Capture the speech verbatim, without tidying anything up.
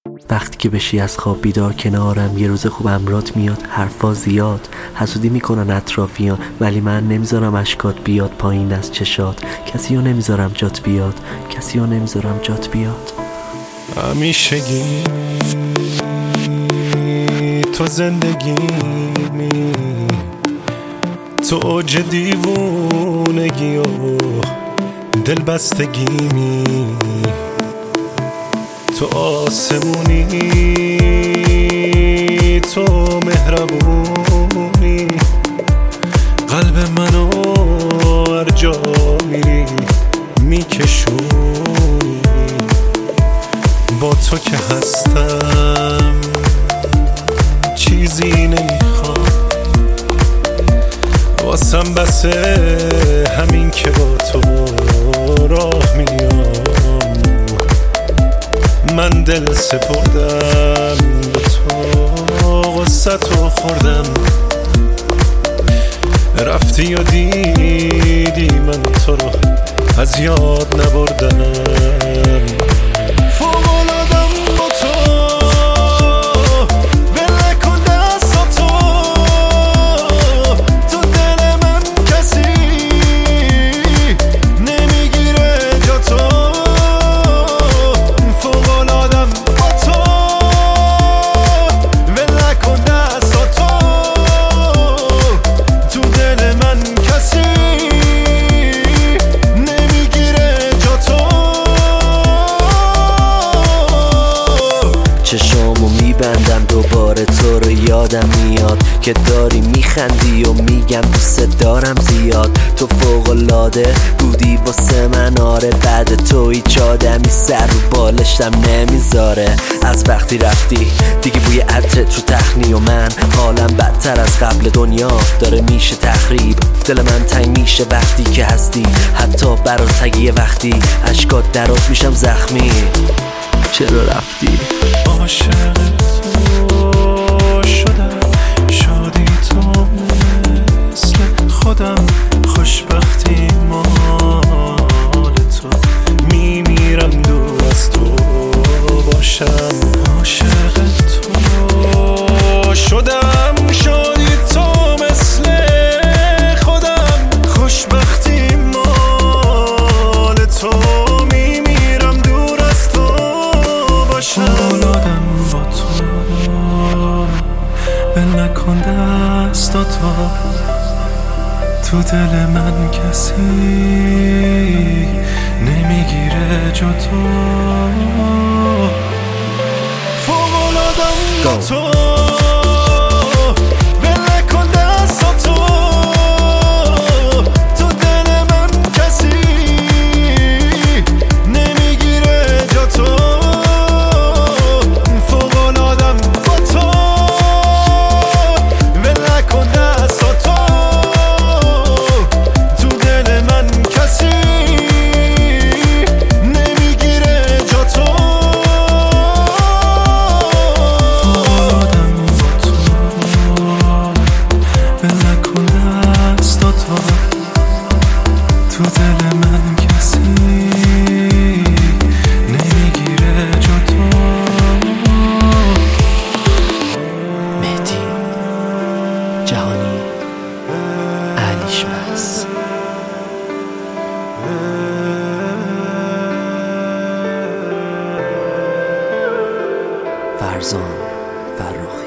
وقتی که بشی از خواب بیدار کنارم، یه روز خوب امرات میاد، حرفا زیاد، حسودی میکنن اطرافیان، ولی من نمیذارم اشکات بیاد پایین از چشات. کسی رو نمیذارم جات بیاد، کسی رو نمیذارم جات بیاد. همیشگی تو زندگیمی، تو اوج دیوونگی و دلبستگیمی، تو آسمونی، تو مهربونی، قلب منو هر جا میری میکشونی. با تو که هستم چیزی نمیخوام، واسم بسه همین که با تو راه میام. من دل سپردم به تو، غصه تو خوردم، رفتی و دیدی من تو رو از یاد نبردم. چشامو میبندم دوباره تو رو یادم میاد که داری میخندی و میگم دوست دارم زیاد. تو فوق‌العاده بودی واسه من، آره بعد تو هیچ آدمی سر رو بالشتم نمیذاره. از وقتی رفتی دیگه بوی عطر تو تخنی و من حالم بدتر از قبل دنیا داره میشه تخریب. دل من تنگ میشه وقتی که هستی، حتی برات تگیه وقتی اشکات درات میشم زخمی. چرا رفتی؟ عاشق تو شدم، شادی تو مثل خودم، خوشبختی مال تو، میمیرم دور از تو باشم. عاشق تو شدم، شادی تو مثل خودم، خوشبختی مال تو، میمیرم دور از تو باشم. اولادم با تو بل نکن دستاتو، تو دل من کسی نمیگیره جا تو. فوق‌العاده‌ام با تو تو دل من کسی نمیگیره جا تو. مهدی جهانی علیشمس. فرزان فرخی.